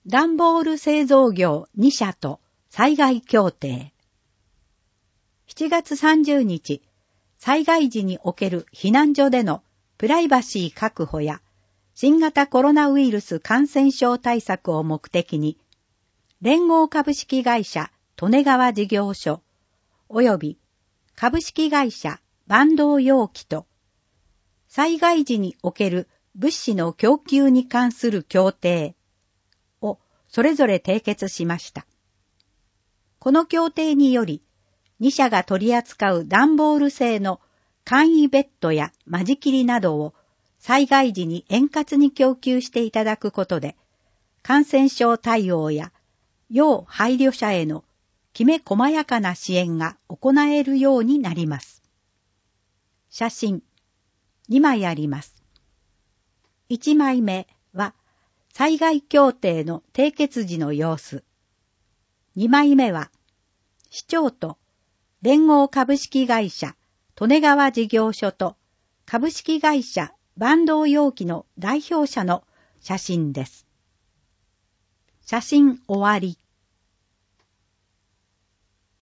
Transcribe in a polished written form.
段ボール製造業2社と災害協定。7月30日、災害時における避難所でのプライバシー確保や新型コロナウイルス感染症対策を目的に、連合株式会社利根川事業所及び株式会社坂東容器と災害時における物資の供給に関する協定をそれぞれ締結しました。この協定により、2社が取り扱う段ボール製の簡易ベッドや間仕切りなどを災害時に円滑に供給していただくことで、感染症対応や要配慮者へのきめ細やかな支援が行えるようになります。写真2枚あります。1枚目は災害協定の締結時の様子。2枚目は市長と連合株式会社利根川事業所と株式会社坂東容器の代表者の写真です。写真終わり。